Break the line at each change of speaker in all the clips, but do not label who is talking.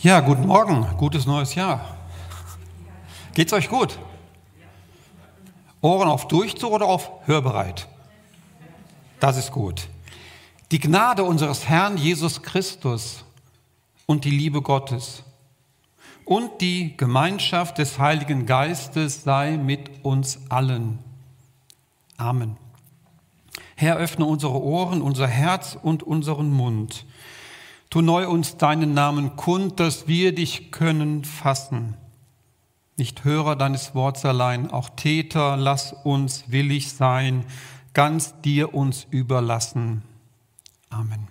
Ja, guten Morgen, gutes neues Jahr. Geht's euch gut? Ohren auf Durchzug oder auf hörbereit? Das ist gut. Die Gnade unseres Herrn Jesus Christus und die Liebe Gottes und die Gemeinschaft des Heiligen Geistes sei mit uns allen. Amen. Herr, öffne unsere Ohren, unser Herz und unseren Mund. Tu neu uns deinen Namen kund, dass wir dich können fassen. Nicht Hörer deines Worts allein, auch Täter, lass uns willig sein, ganz dir uns überlassen. Amen.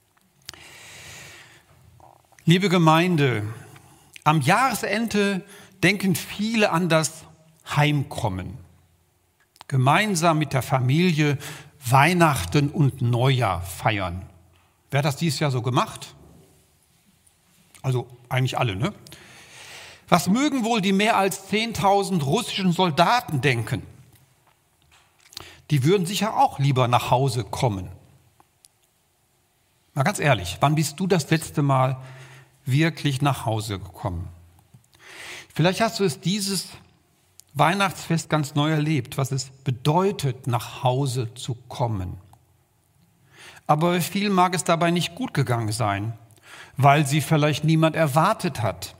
Liebe Gemeinde, am Jahresende denken viele an das Heimkommen. Gemeinsam mit der Familie Weihnachten und Neujahr feiern. Wer hat das dieses Jahr so gemacht? Also eigentlich alle, ne? Was mögen wohl die mehr als 10.000 russischen Soldaten denken? Die würden sicher auch lieber nach Hause kommen. Mal ganz ehrlich, wann bist du das letzte Mal wirklich nach Hause gekommen? Vielleicht hast du es dieses Weihnachtsfest ganz neu erlebt, was es bedeutet, nach Hause zu kommen. Aber viel mag es dabei nicht gut gegangen sein, weil sie vielleicht niemand erwartet hat.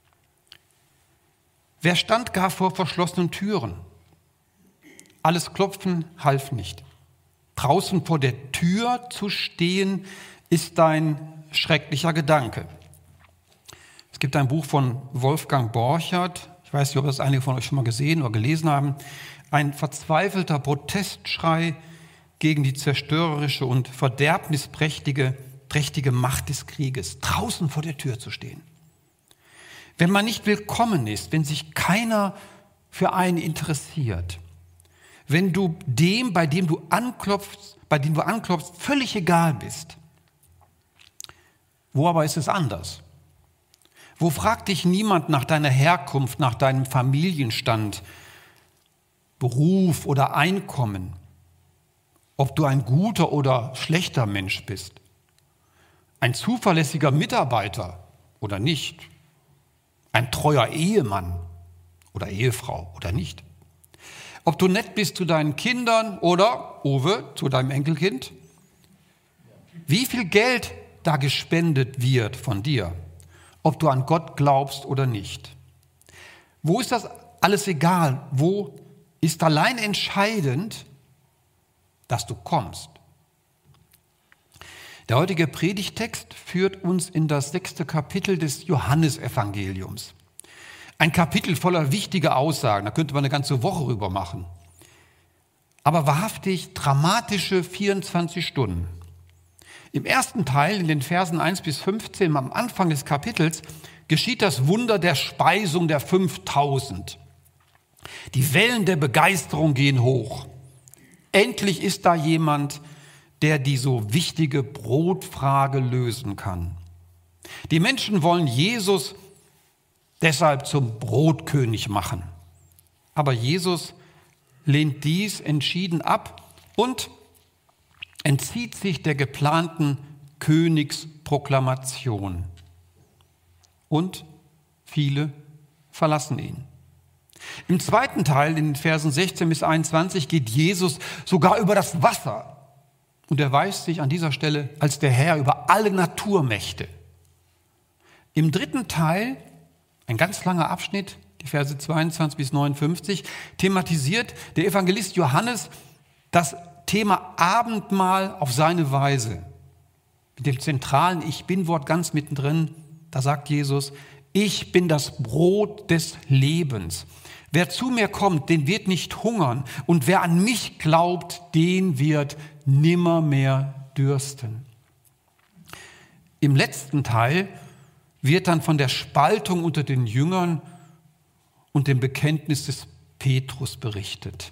Wer stand gar vor verschlossenen Türen? Alles Klopfen half nicht. Draußen vor der Tür zu stehen, ist ein schrecklicher Gedanke. Es gibt ein Buch von Wolfgang Borchert, ich weiß nicht, ob das einige von euch schon mal gesehen oder gelesen haben, ein verzweifelter Protestschrei gegen die zerstörerische und verderbnisprächtige Macht des Krieges, draußen vor der Tür zu stehen. Wenn man nicht willkommen ist, wenn sich keiner für einen interessiert, wenn du dem, bei dem du anklopfst, völlig egal bist. Wo aber ist es anders? Wo fragt dich niemand nach deiner Herkunft, nach deinem Familienstand, Beruf oder Einkommen, ob du ein guter oder schlechter Mensch bist, ein zuverlässiger Mitarbeiter oder nicht, ein treuer Ehemann oder Ehefrau oder nicht, ob du nett bist zu deinen Kindern oder, Uwe, zu deinem Enkelkind, wie viel Geld da gespendet wird von dir, ob du an Gott glaubst oder nicht. Wo ist das alles egal? Wo ist allein entscheidend, dass du kommst? Der heutige Predigtext führt uns in das 6. Kapitel des Johannesevangeliums. Ein Kapitel voller wichtiger Aussagen, da könnte man eine ganze Woche rüber machen. Aber wahrhaftig dramatische 24 Stunden. Im ersten Teil, in den Versen 1 bis 15, am Anfang des Kapitels, geschieht das Wunder der Speisung der 5000. Die Wellen der Begeisterung gehen hoch. Endlich ist da jemand, der die so wichtige Brotfrage lösen kann. Die Menschen wollen Jesus deshalb zum Brotkönig machen. Aber Jesus lehnt dies entschieden ab und entzieht sich der geplanten Königsproklamation. Und viele verlassen ihn. Im zweiten Teil, in den Versen 16 bis 21, geht Jesus sogar über das Wasser und erweist sich an dieser Stelle als der Herr über alle Naturmächte. Im dritten Teil, ein ganz langer Abschnitt, die Verse 22 bis 59, thematisiert der Evangelist Johannes das Thema Abendmahl auf seine Weise. Mit dem zentralen Ich-Bin-Wort ganz mittendrin, da sagt Jesus, ich bin das Brot des Lebens. Wer zu mir kommt, den wird nicht hungern. Und wer an mich glaubt, den wird nimmermehr dürsten. Im letzten Teil wird dann von der Spaltung unter den Jüngern und dem Bekenntnis des Petrus berichtet.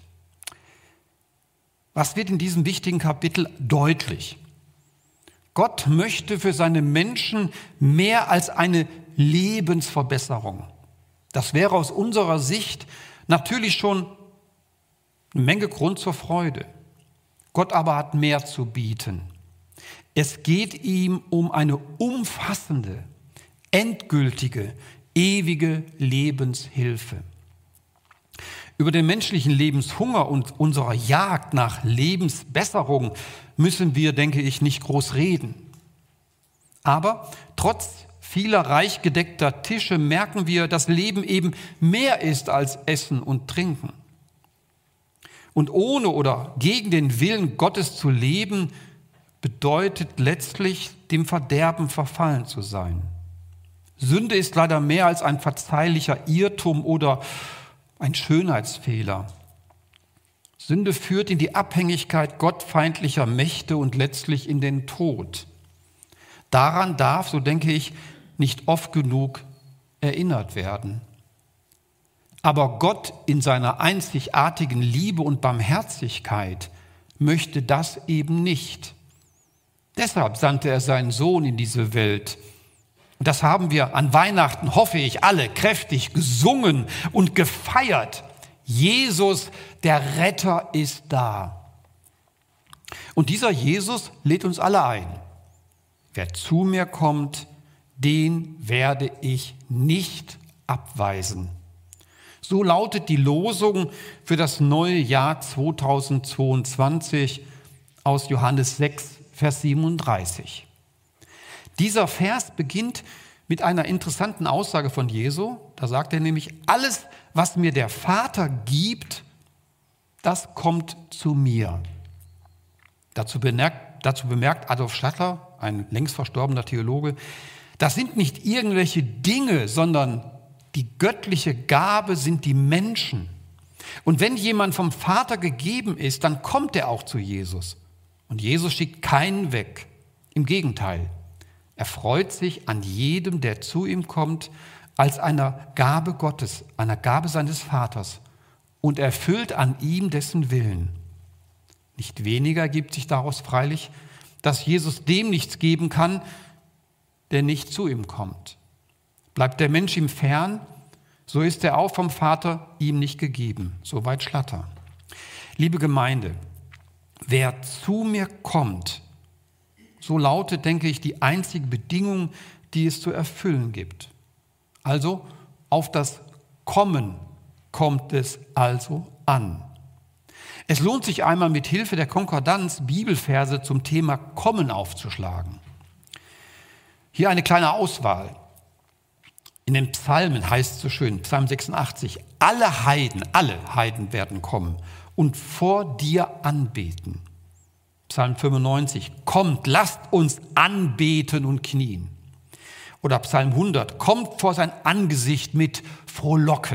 Was wird in diesem wichtigen Kapitel deutlich? Gott möchte für seine Menschen mehr als eine Lebensverbesserung. Das wäre aus unserer Sicht natürlich schon eine Menge Grund zur Freude. Gott aber hat mehr zu bieten. Es geht ihm um eine umfassende, endgültige, ewige Lebenshilfe. Über den menschlichen Lebenshunger und unserer Jagd nach Lebensbesserung müssen wir, denke ich, nicht groß reden. Aber trotz vieler reich gedeckter Tische merken wir, dass Leben eben mehr ist als Essen und Trinken. Und ohne oder gegen den Willen Gottes zu leben, bedeutet letztlich, dem Verderben verfallen zu sein. Sünde ist leider mehr als ein verzeihlicher Irrtum oder ein Schönheitsfehler. Sünde führt in die Abhängigkeit gottfeindlicher Mächte und letztlich in den Tod. Daran darf, so denke ich, nicht oft genug erinnert werden. Aber Gott in seiner einzigartigen Liebe und Barmherzigkeit möchte das eben nicht. Deshalb sandte er seinen Sohn in diese Welt. Und das haben wir an Weihnachten, hoffe ich, alle kräftig gesungen und gefeiert. Jesus, der Retter, ist da. Und dieser Jesus lädt uns alle ein. Wer zu mir kommt, den werde ich nicht abweisen. So lautet die Losung für das neue Jahr 2022 aus Johannes 6, Vers 37. Dieser Vers beginnt mit einer interessanten Aussage von Jesu. Da sagt er nämlich, alles, was mir der Vater gibt, das kommt zu mir. Dazu bemerkt Adolf Stattler, ein längst verstorbener Theologe, das sind nicht irgendwelche Dinge, sondern die göttliche Gabe sind die Menschen. Und wenn jemand vom Vater gegeben ist, dann kommt er auch zu Jesus. Und Jesus schickt keinen weg. Im Gegenteil, er freut sich an jedem, der zu ihm kommt, als einer Gabe Gottes, einer Gabe seines Vaters. Und erfüllt an ihm dessen Willen. Nicht weniger ergibt sich daraus freilich, dass Jesus dem nichts geben kann, der nicht zu ihm kommt. Bleibt der Mensch ihm fern, so ist er auch vom Vater ihm nicht gegeben. Soweit Schlatter. Liebe Gemeinde, wer zu mir kommt, so lautet, denke ich, die einzige Bedingung, die es zu erfüllen gibt. Also auf das Kommen kommt es also an. Es lohnt sich einmal mit Hilfe der Konkordanz Bibelverse zum Thema Kommen aufzuschlagen. Hier eine kleine Auswahl. In den Psalmen heißt es so schön, Psalm 86, alle Heiden werden kommen und vor dir anbeten. Psalm 95, kommt, lasst uns anbeten und knien. Oder Psalm 100, kommt vor sein Angesicht mit Frohlocken.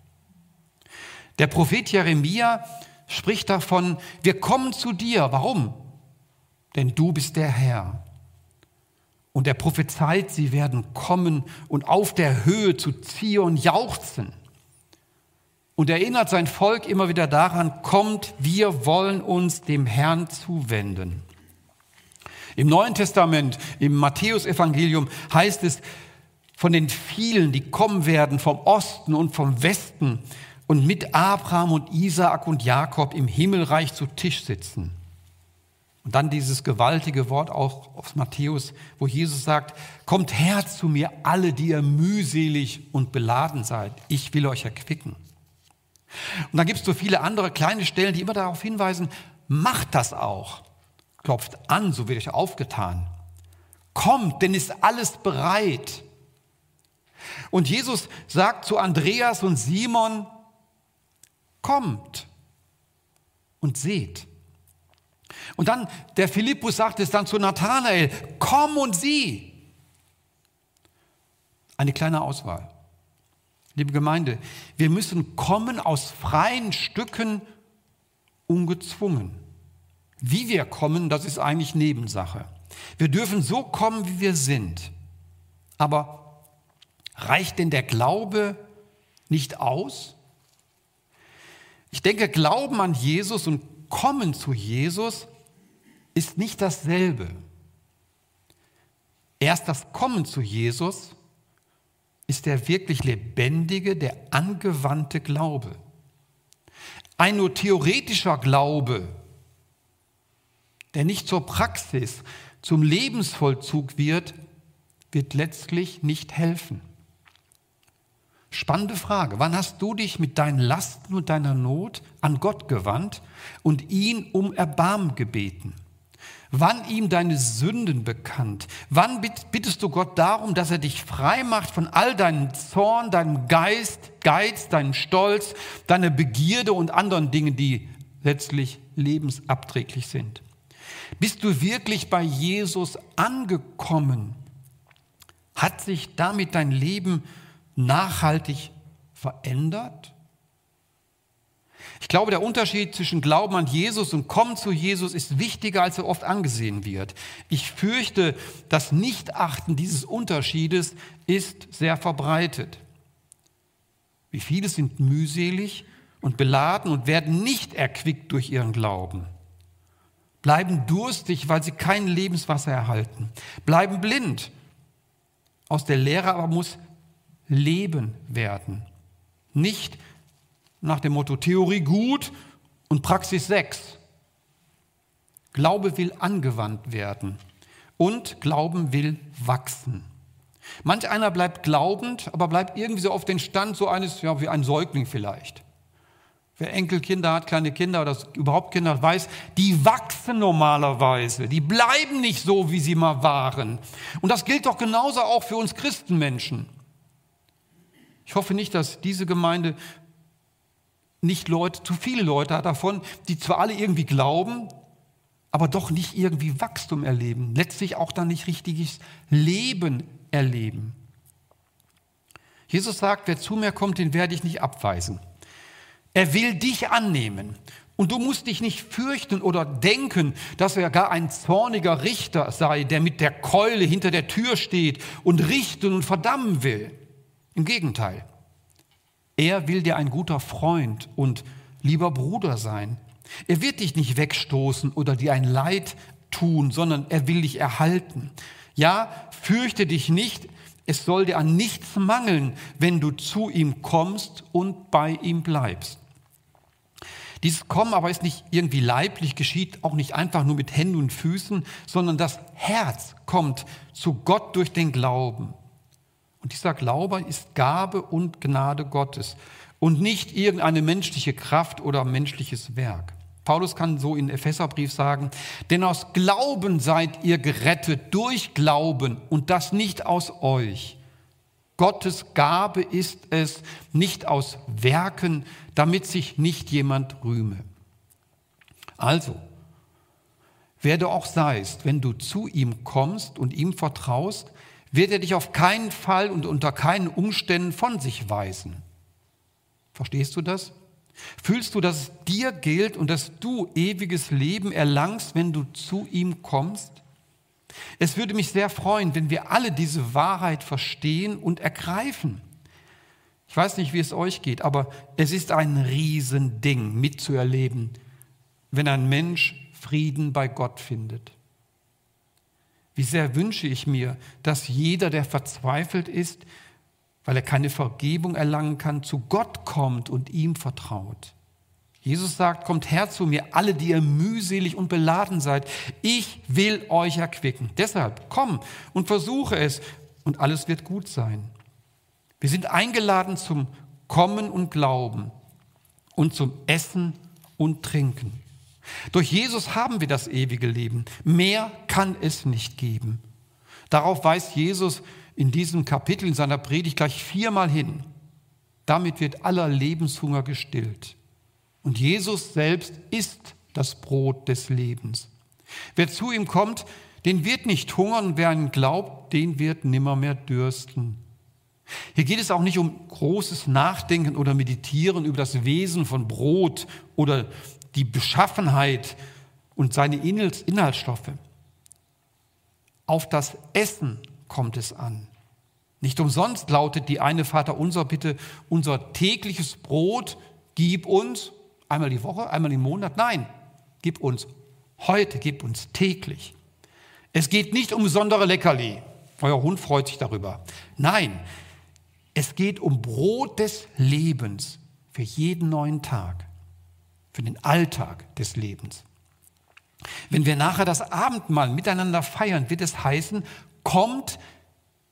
Der Prophet Jeremia spricht davon, wir kommen zu dir. Warum? Denn du bist der Herr. Und er prophezeit, sie werden kommen und auf der Höhe zu Zion jauchzen. Und erinnert sein Volk immer wieder daran, kommt, wir wollen uns dem Herrn zuwenden. Im Neuen Testament, im Matthäusevangelium heißt es von den vielen, die kommen werden vom Osten und vom Westen und mit Abraham und Isaak und Jakob im Himmelreich zu Tisch sitzen. Und dann dieses gewaltige Wort auch aus Matthäus, wo Jesus sagt, kommt her zu mir alle, die ihr mühselig und beladen seid. Ich will euch erquicken. Und dann gibt es so viele andere kleine Stellen, die immer darauf hinweisen, macht das auch. Klopft an, so wird euch aufgetan. Kommt, denn ist alles bereit. Und Jesus sagt zu Andreas und Simon, kommt und seht. Und dann, der Philippus sagt es dann zu Nathanael, komm und sieh. Eine kleine Auswahl. Liebe Gemeinde, wir müssen kommen aus freien Stücken ungezwungen. Wie wir kommen, das ist eigentlich Nebensache. Wir dürfen so kommen, wie wir sind. Aber reicht denn der Glaube nicht aus? Ich denke, Glauben an Jesus und Kommen zu Jesus ist nicht dasselbe. Erst das Kommen zu Jesus ist der wirklich lebendige, der angewandte Glaube. Ein nur theoretischer Glaube, der nicht zur Praxis, zum Lebensvollzug wird, wird letztlich nicht helfen. Spannende Frage. Wann hast du dich mit deinen Lasten und deiner Not an Gott gewandt und ihn um Erbarmen gebeten? Wann ihm deine Sünden bekannt? Wann bittest du Gott darum, dass er dich frei macht von all deinem Zorn, deinem Geiz, deinem Stolz, deiner Begierde und anderen Dingen, die letztlich lebensabträglich sind? Bist du wirklich bei Jesus angekommen? Hat sich damit dein Leben nachhaltig verändert? Ich glaube, der Unterschied zwischen Glauben an Jesus und Kommen zu Jesus ist wichtiger, als er oft angesehen wird. Ich fürchte, das Nichtachten dieses Unterschiedes ist sehr verbreitet. Wie viele sind mühselig und beladen und werden nicht erquickt durch ihren Glauben, bleiben durstig, weil sie kein Lebenswasser erhalten, bleiben blind. Aus der Lehre aber muss Leben werden. Nicht nach dem Motto Theorie gut und Praxis 6. Glaube will angewandt werden und Glauben will wachsen. Manch einer bleibt glaubend, aber bleibt irgendwie so auf den Stand so eines, ja, wie ein Säugling vielleicht. Wer Enkelkinder hat, kleine Kinder oder überhaupt Kinder hat, weiß, die wachsen normalerweise. Die bleiben nicht so, wie sie mal waren. Und das gilt doch genauso auch für uns Christenmenschen. Ich hoffe nicht, dass diese Gemeinde zu viele Leute hat davon, die zwar alle irgendwie glauben, aber doch nicht irgendwie Wachstum erleben. Letztlich auch dann nicht richtiges Leben erleben. Jesus sagt, wer zu mir kommt, den werde ich nicht abweisen. Er will dich annehmen. Und du musst dich nicht fürchten oder denken, dass er gar ein zorniger Richter sei, der mit der Keule hinter der Tür steht und richten und verdammen will. Im Gegenteil. Er will dir ein guter Freund und lieber Bruder sein. Er wird dich nicht wegstoßen oder dir ein Leid tun, sondern er will dich erhalten. Ja, fürchte dich nicht, es soll dir an nichts mangeln, wenn du zu ihm kommst und bei ihm bleibst. Dieses Kommen aber ist nicht irgendwie leiblich, geschieht auch nicht einfach nur mit Händen und Füßen, sondern das Herz kommt zu Gott durch den Glauben. Und dieser Glaube ist Gabe und Gnade Gottes und nicht irgendeine menschliche Kraft oder menschliches Werk. Paulus kann so in Epheserbrief sagen, denn aus Glauben seid ihr gerettet, durch Glauben und das nicht aus euch. Gottes Gabe ist es, nicht aus Werken, damit sich nicht jemand rühme. Also, wer du auch seist, wenn du zu ihm kommst und ihm vertraust, wird er dich auf keinen Fall und unter keinen Umständen von sich weisen. Verstehst du das? Fühlst du, dass es dir gilt und dass du ewiges Leben erlangst, wenn du zu ihm kommst? Es würde mich sehr freuen, wenn wir alle diese Wahrheit verstehen und ergreifen. Ich weiß nicht, wie es euch geht, aber es ist ein Riesending mitzuerleben, wenn ein Mensch Frieden bei Gott findet. Wie sehr wünsche ich mir, dass jeder, der verzweifelt ist, weil er keine Vergebung erlangen kann, zu Gott kommt und ihm vertraut. Jesus sagt, kommt her zu mir, alle, die ihr mühselig und beladen seid. Ich will euch erquicken. Deshalb komm und versuche es und alles wird gut sein. Wir sind eingeladen zum Kommen und Glauben und zum Essen und Trinken. Durch Jesus haben wir das ewige Leben. Mehr kann es nicht geben. Darauf weist Jesus in diesem Kapitel in seiner Predigt gleich 4-mal hin. Damit wird aller Lebenshunger gestillt. Und Jesus selbst ist das Brot des Lebens. Wer zu ihm kommt, den wird nicht hungern, und wer an ihn glaubt, den wird nimmermehr dürsten. Hier geht es auch nicht um großes Nachdenken oder Meditieren über das Wesen von Brot oder die Beschaffenheit und seine Inhaltsstoffe. Auf das Essen kommt es an. Nicht umsonst lautet die eine Vaterunser Bitte, unser tägliches Brot gib uns einmal die Woche, einmal im Monat. Nein, gib uns heute, gib uns täglich. Es geht nicht um besondere Leckerli. Euer Hund freut sich darüber. Nein, es geht um Brot des Lebens für jeden neuen Tag, für den Alltag des Lebens. Wenn wir nachher das Abendmahl miteinander feiern, wird es heißen, kommt,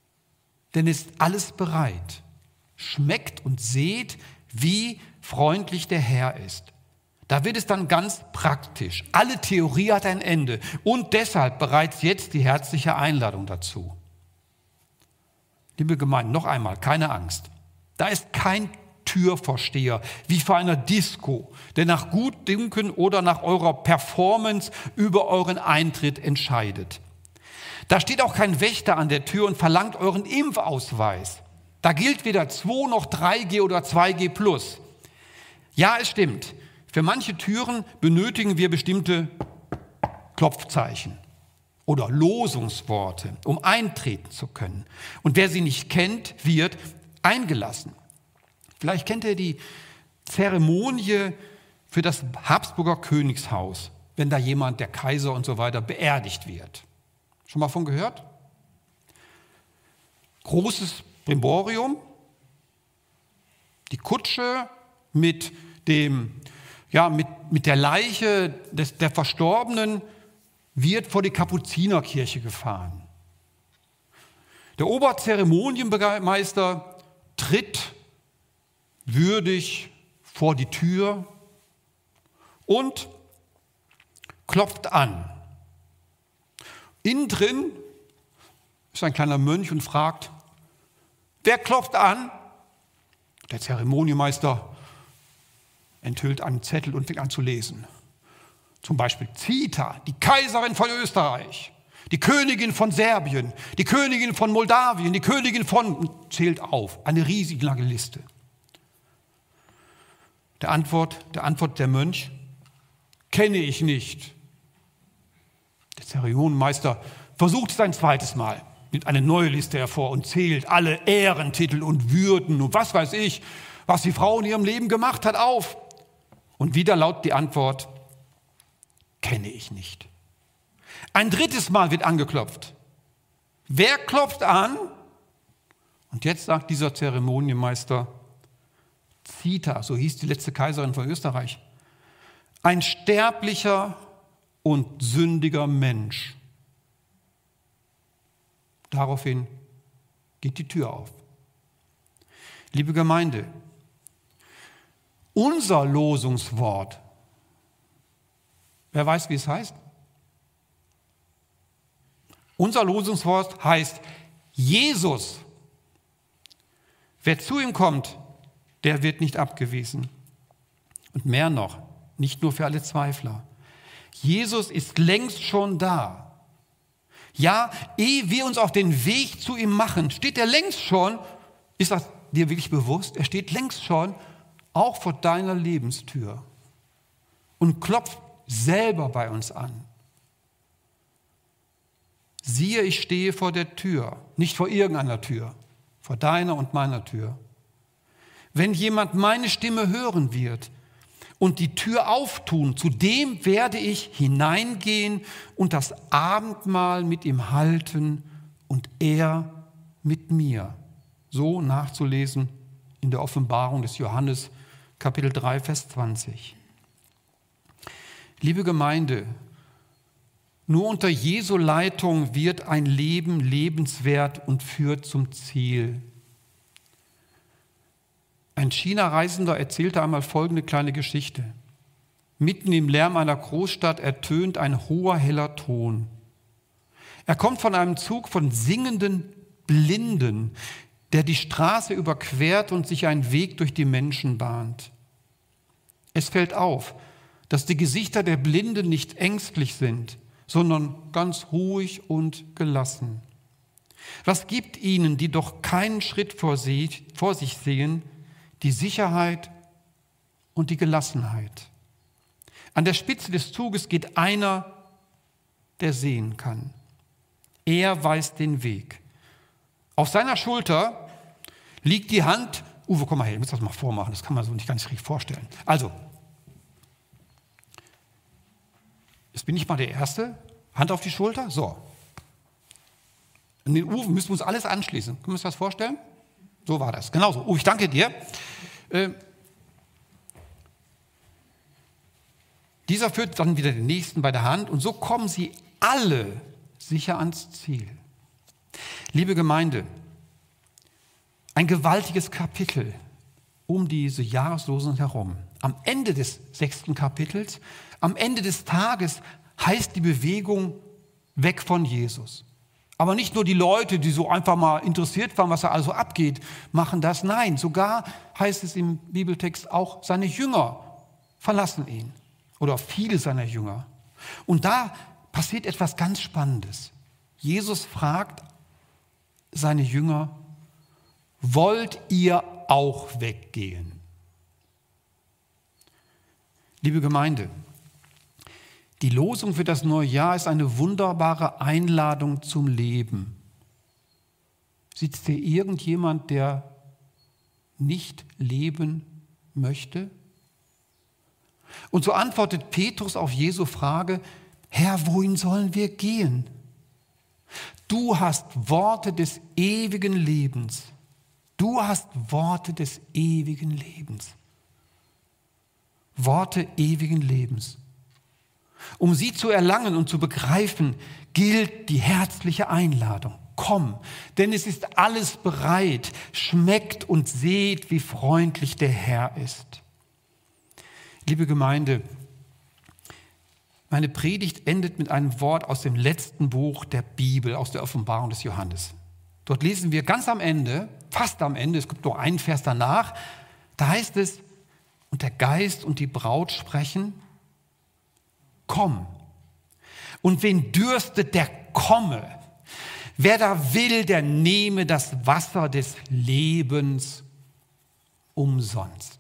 denn es ist alles bereit. Schmeckt und seht, wie freundlich der Herr ist. Da wird es dann ganz praktisch. Alle Theorie hat ein Ende und deshalb bereits jetzt die herzliche Einladung dazu. Liebe Gemeinde, noch einmal, keine Angst. Da ist kein Türvorsteher wie vor einer Disco, der nach Gutdünken oder nach eurer Performance über euren Eintritt entscheidet. Da steht auch kein Wächter an der Tür und verlangt euren Impfausweis. Da gilt weder 2 noch 3G oder 2G+. Ja, es stimmt. Für manche Türen benötigen wir bestimmte Klopfzeichen oder Losungsworte, um eintreten zu können. Und wer sie nicht kennt, wird eingelassen. Vielleicht kennt ihr die Zeremonie für das Habsburger Königshaus, wenn da jemand, der Kaiser und so weiter, beerdigt wird. Schon mal von gehört? Großes Brimborium, die Kutsche mit der Leiche der Verstorbenen wird vor die Kapuzinerkirche gefahren. Der Oberzeremonienmeister tritt würdig vor die Tür und klopft an. Innen drin ist ein kleiner Mönch und fragt, wer klopft an? Der Zeremonienmeister enthüllt einen Zettel und fängt an zu lesen. Zum Beispiel Zita, die Kaiserin von Österreich, die Königin von Serbien, die Königin von Moldawien, die Königin von, zählt auf, eine riesig lange Liste. Der Antwort der Mönch, kenne ich nicht. Der Zeremonienmeister versucht es ein zweites Mal, nimmt eine neue Liste hervor und zählt alle Ehrentitel und Würden und was weiß ich, was die Frau in ihrem Leben gemacht hat, auf. Und wieder lautet die Antwort, kenne ich nicht. Ein drittes Mal wird angeklopft. Wer klopft an? Und jetzt sagt dieser Zeremonienmeister, Zita, so hieß die letzte Kaiserin von Österreich, ein sterblicher und sündiger Mensch. Daraufhin geht die Tür auf. Liebe Gemeinde, unser Losungswort, wer weiß, wie es heißt? Unser Losungswort heißt Jesus. Wer zu ihm kommt, der wird nicht abgewiesen. Und mehr noch, nicht nur für alle Zweifler. Jesus ist längst schon da. Ja, ehe wir uns auf den Weg zu ihm machen, steht er längst schon, ist das dir wirklich bewusst? Er steht längst schon auch vor deiner Lebenstür und klopft selber bei uns an. Siehe, ich stehe vor der Tür, nicht vor irgendeiner Tür, vor deiner und meiner Tür. Wenn jemand meine Stimme hören wird und die Tür auftun, zu dem werde ich hineingehen und das Abendmahl mit ihm halten und er mit mir. So nachzulesen in der Offenbarung des Johannes, Kapitel 3, Vers 20. Liebe Gemeinde, nur unter Jesu Leitung wird ein Leben lebenswert und führt zum Ziel. Ein China-Reisender erzählte einmal folgende kleine Geschichte. Mitten im Lärm einer Großstadt ertönt ein hoher, heller Ton. Er kommt von einem Zug von singenden Blinden, der die Straße überquert und sich einen Weg durch die Menschen bahnt. Es fällt auf, dass die Gesichter der Blinden nicht ängstlich sind, sondern ganz ruhig und gelassen. Was gibt ihnen, die doch keinen Schritt vor sich sehen, die Sicherheit und die Gelassenheit? An der Spitze des Zuges geht einer, der sehen kann. Er weiß den Weg. Auf seiner Schulter liegt die Hand. Uwe, komm mal her, ich muss das mal vormachen, das kann man so nicht ganz richtig vorstellen. Also, jetzt bin ich mal der Erste. Hand auf die Schulter, so. An den Uwe müssen wir uns alles anschließen. Können wir uns das vorstellen? So war das, genau so. Uwe, ich danke dir. Dieser führt dann wieder den Nächsten bei der Hand und so kommen sie alle sicher ans Ziel. Liebe Gemeinde, Ein gewaltiges Kapitel um diese Jahreslosen herum. Am Ende des 6. Kapitels, am Ende des Tages heißt die Bewegung weg von Jesus. Aber nicht nur die Leute, die so einfach mal interessiert waren, was da also abgeht, machen das. Nein, sogar heißt es im Bibeltext auch, seine Jünger verlassen ihn. Oder viele seiner Jünger. Und da passiert etwas ganz Spannendes. Jesus fragt seine Jünger, wollt ihr auch weggehen? Liebe Gemeinde, die Losung für das neue Jahr ist eine wunderbare Einladung zum Leben. Sitzt hier irgendjemand, der nicht leben möchte? Und so antwortet Petrus auf Jesu Frage, Herr, wohin sollen wir gehen? Du hast Worte des ewigen Lebens. Du hast Worte des ewigen Lebens. Worte ewigen Lebens. Um sie zu erlangen und zu begreifen, gilt die herzliche Einladung. Komm, denn es ist alles bereit. Schmeckt und seht, wie freundlich der Herr ist. Liebe Gemeinde, meine Predigt endet mit einem Wort aus dem letzten Buch der Bibel, aus der Offenbarung des Johannes. Dort lesen wir ganz am Ende, fast am Ende, es gibt nur einen Vers danach, da heißt es, und der Geist und die Braut sprechen, komm. Und wen dürstet, der komme. Wer da will, der nehme das Wasser des Lebens umsonst.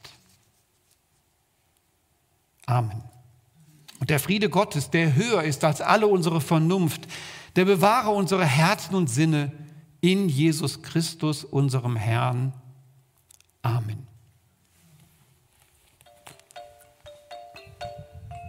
Amen. Und der Friede Gottes, der höher ist als alle unsere Vernunft, der bewahre unsere Herzen und Sinne in Jesus Christus, unserem Herrn. Amen.